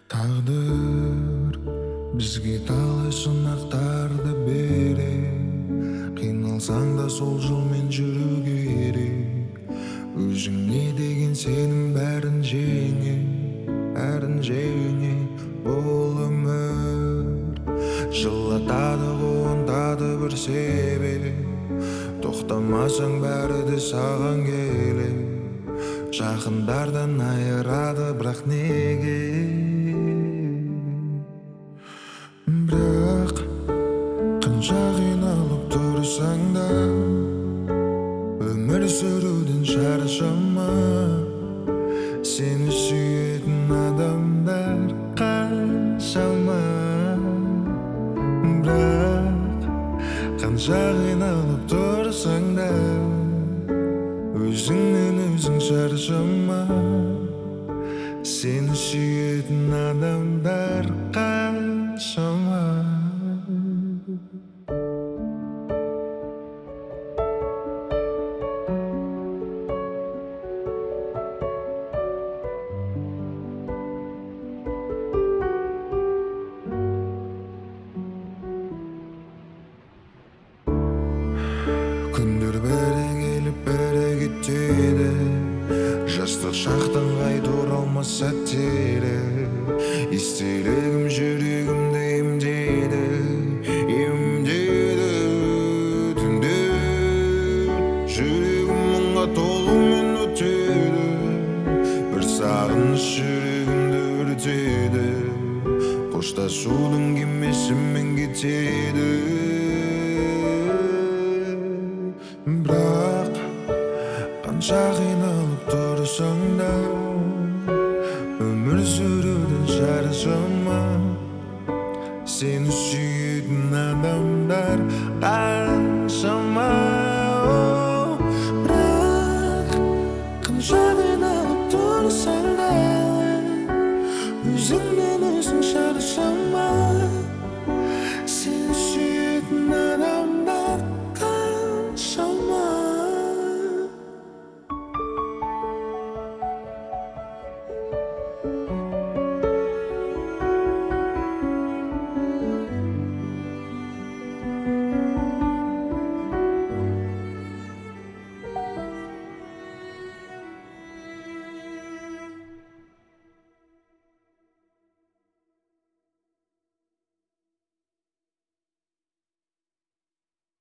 Тағдыр бізге талай сынақтарды берер, қиналсаң да сол жолмен жүру керек. Өзіңе деген сенім бәрін жеңе, бұл өмір жылатады, қуантады бір себеп. Тоқтамасаң бәрі де саған келер, жақындардан айырады, бірақ неге? Бірақ қанша қиналып тұрсаң да, өмір сүруден шаршама. Сені сүйетін адамдар қаншама. Бірақ қанша қиналып тұрсаң да, өзіңнен өзің шаршама. Сені сүйетін адамдар қаншама. Күндер бәрі келіп бәрі кетеді, жастық шақтан қайта оралмас сәттері. Естелігім жүрегімді емдейді, түнде жүрегім мұңға толумен өтеді. Бір сағыныш жүрегімді өртеді, қоштасудың кемесімен кетеді. Бірақ қанша қиналып тұрсаң да, өмір сүруден шаршама. Сені сүйетін адамдар қаншама. Бірақ қанша қиналып тұрсаң да, өзіңнен өзің шаршама.